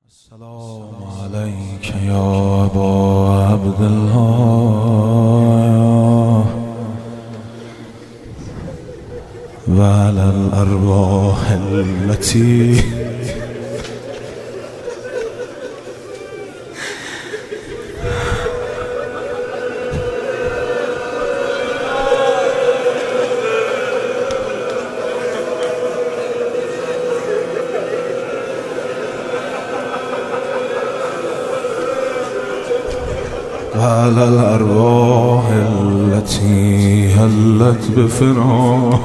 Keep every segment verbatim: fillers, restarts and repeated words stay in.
السلام عليك يا أبا عبد الله وعلى الأرواح التي وعلى الأرواح التي هلت بفراق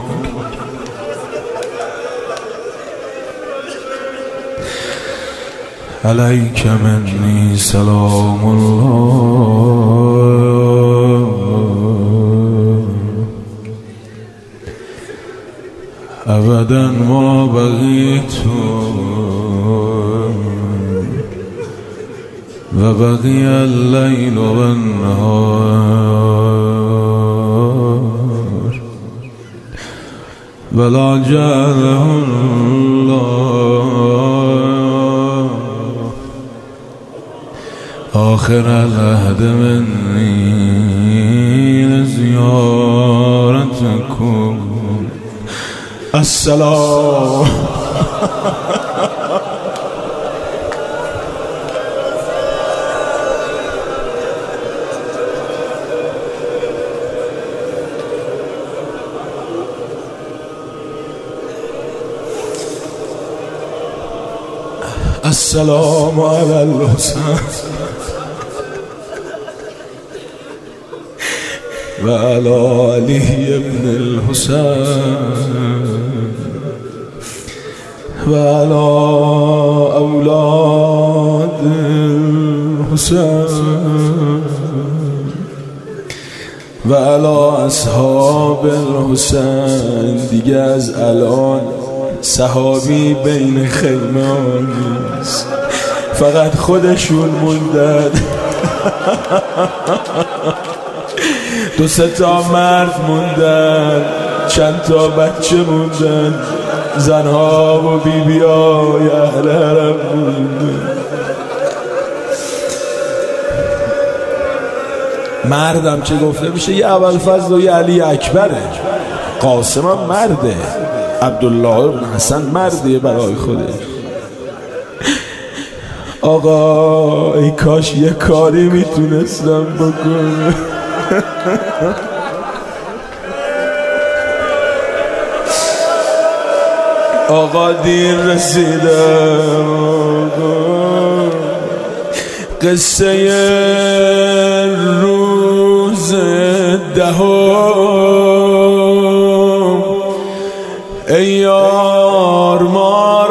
عليك مني سلام الله أبدا ما بغيت وبقي الليل والنهار ولا جعله الله آخر العهد مني لزيارتكم. السلام السلام على الحسين وعلى علي بن الحسين وعلى أولاد الحسين وعلى أصحاب الحسين. دیگه از الان صحابی بین خیمه نیست، فقط خودشون موندن. دو سه تا مرد موندن، چند تا بچه موندن، زنها و بیبیای اهل حرم موندن. مردم چه گفته میشه؟ یه ابوالفضل و یه علی اکبره. قاسم هم مرده، عبدالله بن حسن مردیه برای خودش. آقا ای کاش یه کاری میتونستم بکنم. آقا دیر رسیدم. آقا قصه روز دهم ای یار ما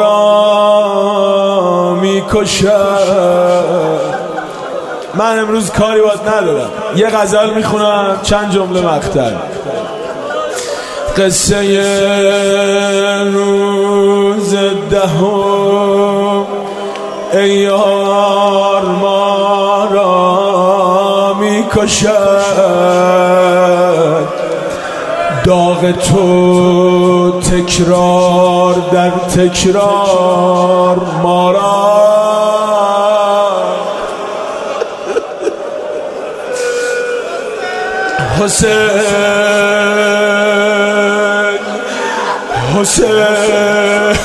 را میکشد. من امروز کاری باید ندارم، یه غزل میخونم، چند جمله مقطع. قصه روز دهم ای یار ما را میکشد. داغ تو تکرار در تکرار ما را حسین حسین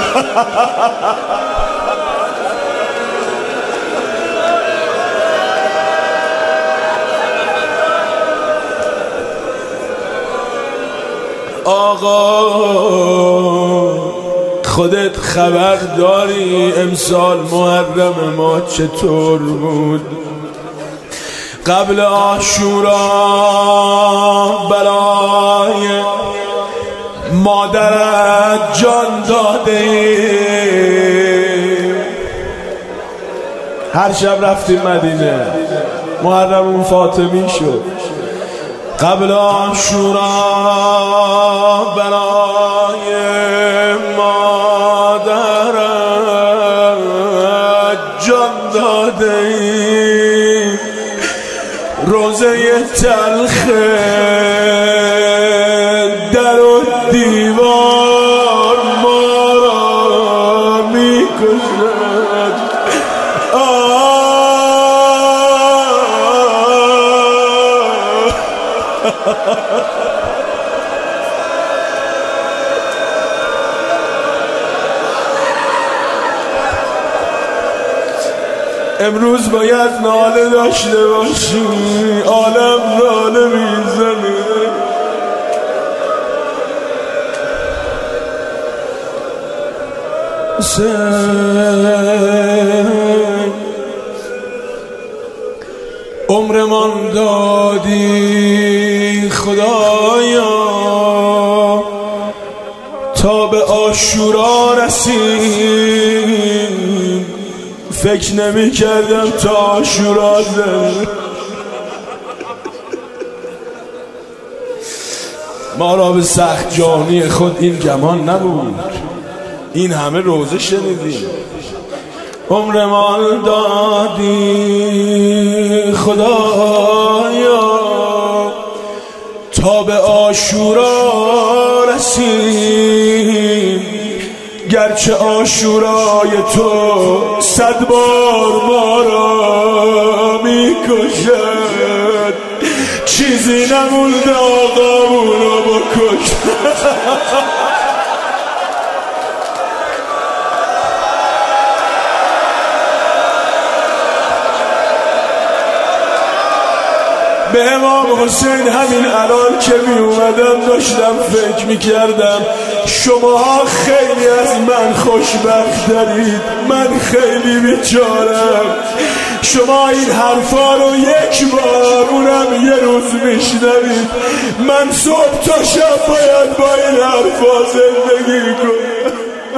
آقا خودت خبر داری امسال محرم ما چطور بود؟ قبل عاشورا برای مادرت جان داده، هر شب رفتیم مدینه، محرم فاطمی شد. قبل عاشورا برای مادرت جان داده، روزه تلخ در و دیوار ما را میکشد. امروز باید ناله داشته باشی، عالم ناله میزنه. عمرمان دادی خدایا تا به عاشورا رسیم، فکر نمی کردم تا عاشورا زد. ما را به سخت جانی خود این گمان نبود، این همه روزه شنیدیم. عمر مال دادی خدایا تا به عاشورا رسیم، گرچه عاشورای تو صد بار ما را میکشد، چیزی نمونده آقامون رو بکشد. به امام حسین همین الان که می اومدم داشتم فکر می کردم شماها خیلی از من خوشبخت دارید، من خیلی بیچارم. شما این حرفا رو یک بار اونم یه روز میشنوید، من صبح تا شب باید با این حرفا زندگی کنم.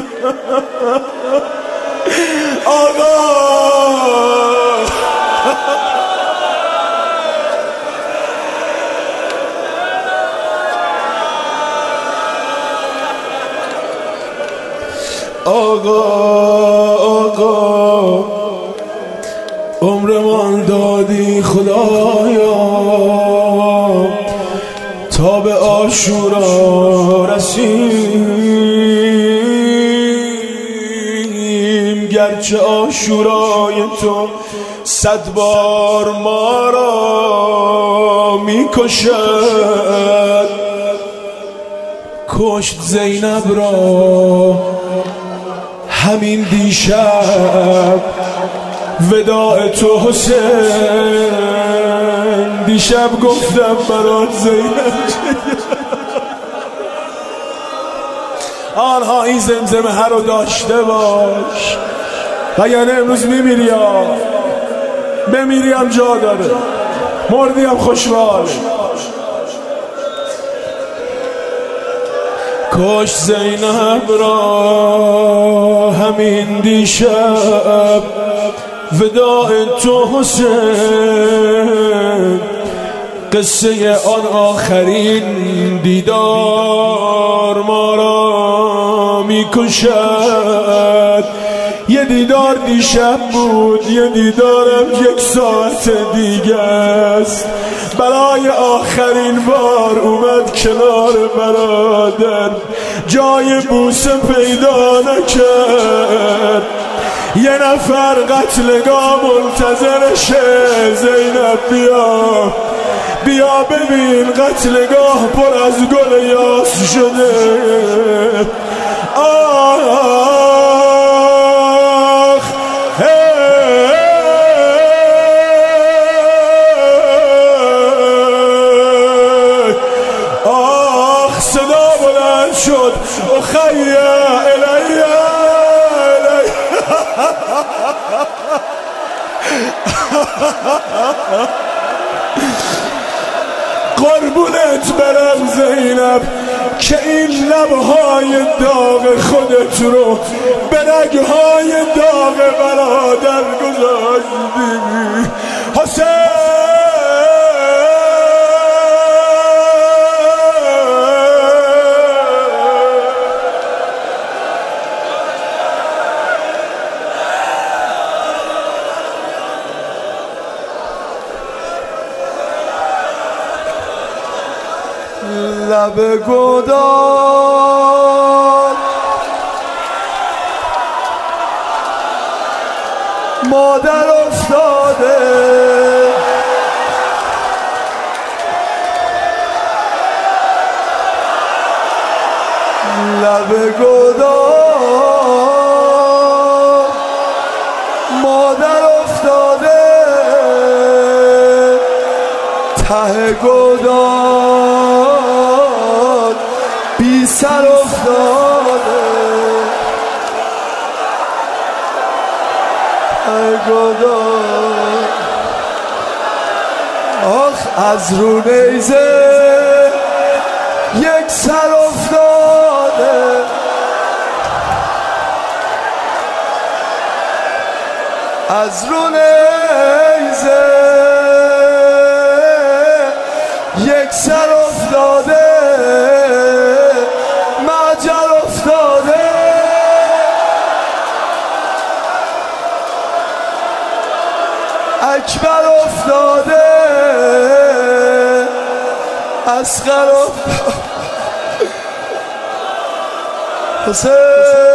آقا آقا آقا عمرمان دادی خدایا تا به عاشورا رسیم، گرچه عاشورای تو صد بار ما را میکشد. کشت زینب را همین دیشب وداع تو حسین، دیشب گفتم برات زینب آنها این زمزمه ها رو داشته باش، وگرنه امروز میمیری. ها بمیریم جا داره، مردیم خوشحال. کاش زینب را همین دیشب وداع تو حسین، قصه آن آخرین دیدار ما را میکشد. یه دیدار دیشب بود، یه دیدارم یک ساعت دیگه است. برای آخرین بار اومد کنار برادر، جای بوسه پیدا نکرد. یه نفر قتلگاه منتظرشه، زینب بیا بیا ببین قتلگاه پر از گل یاس شده. آخ آخ صدا بلند شد، اخیه الیه قربونت برم زینب که این لبهای داغ خودت رو به رگهای داغ برادر گذاشتی. حسین لب گدار مادر افتاده، لب گودال مادر افتاده، ته گودال بی سر افتاده، ته گودال آخ از رو نیزه یک سر افتاده، از رو نیزه یک سر افتاده، مجر افتاده، اکبر افتاده، اصغر افتاده، حسین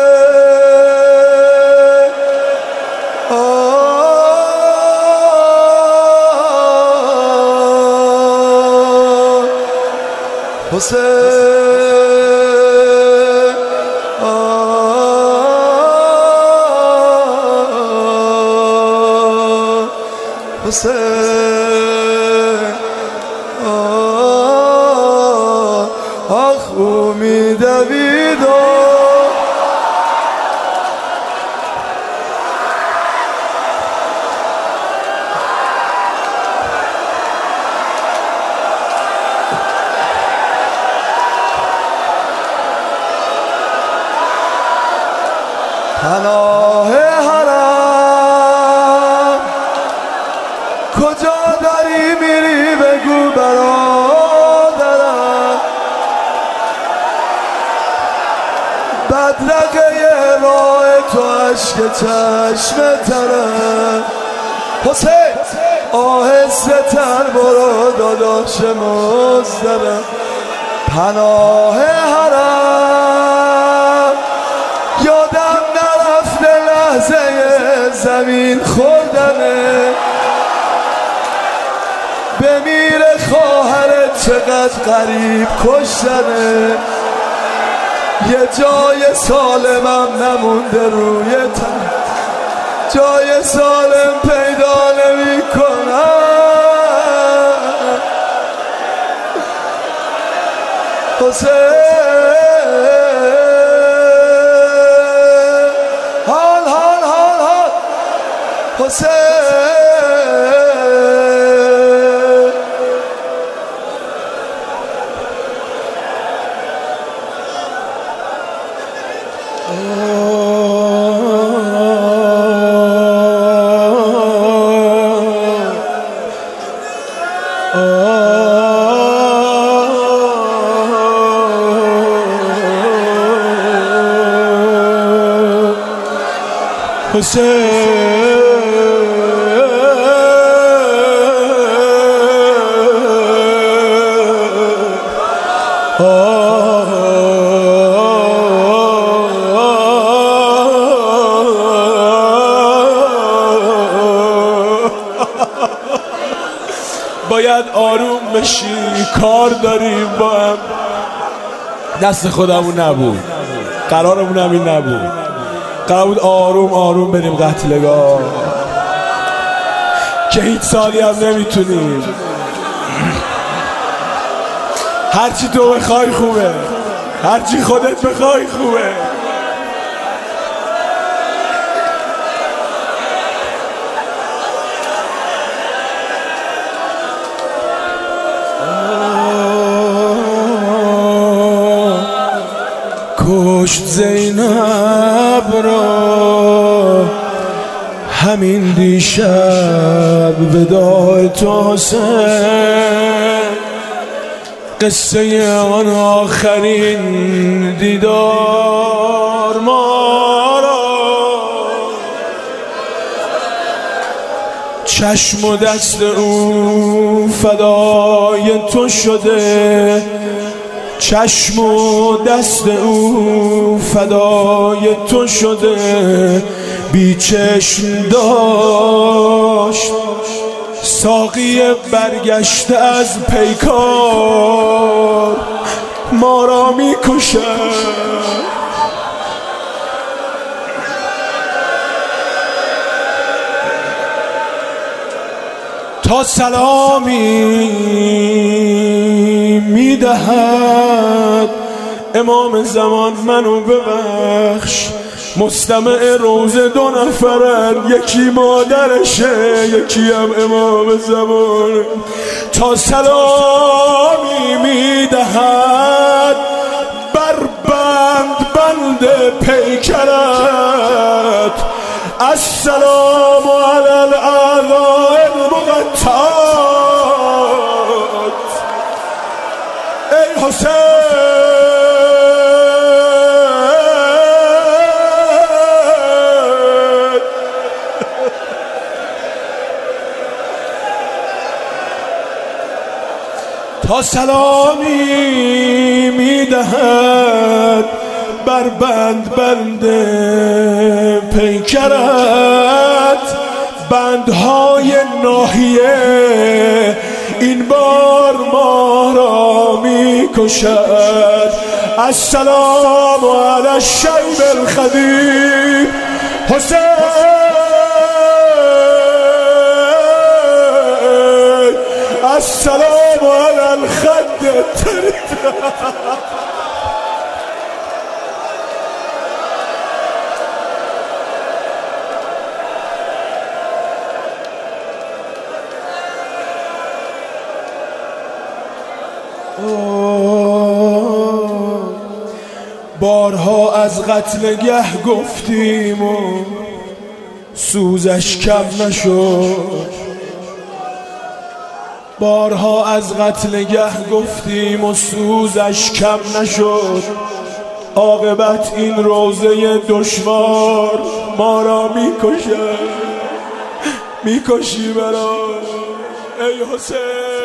حسین حسین آخ امید ویدا پناه حرم کجا داری میری بگو برادرم، بدرقه راه تو عشق چشم ترم، حسین آهسته تر برو داداش مزدرم، پناه حرم یادم نرفته لحظه زمین خوردنه، بمیره خواهرت چقدر غریب کشتنه، یه جای سالمم نمونده روی تن، جای سالم پیدا نمی کنم، حسین حال حال حال حال حسین باید آروم بشی، کار داریم با هم، دست خودمون نبود، قرارمون همین نبود، قرار بود آروم آروم بریم قتلگاه که هیچ سالی هم نمیتونیم، هرچی تو بخوای خوبه، هرچی خودت بخوای خوبه. کشت زینب را همین دیشب وداع تو حسین، قصه آن آخرین دیدار ما را، چشم و دست او فدای تو شده، چشم و دست او فدای تو شده، بی چشم داشت ساقی برگشته از پیکار، ما را میکشد. تا سلامی میدهد امام زمان منو ببخش، مستمع روزه دو نفرن، یکی مادرشه یکی هم امام زمان. تا سلامی میدهد بر بند بند پیکرت، السلام علی الاعضاء المقطعات. ای حسین تا سلامی میدهد بر بند بند پیکرت، بندهای ناحیه این بار ما را میکشد. السلام علی الشیب الخدیب حسین، السلام علی الخد الطريق. بارها از قتلگه گفتیم و سوزش کم نشد، بارها از قتلگه گفتیم و سوزش کم نشد. عاقبت این روزه دشوار ما را میکشد، میکشی برا ای حسین.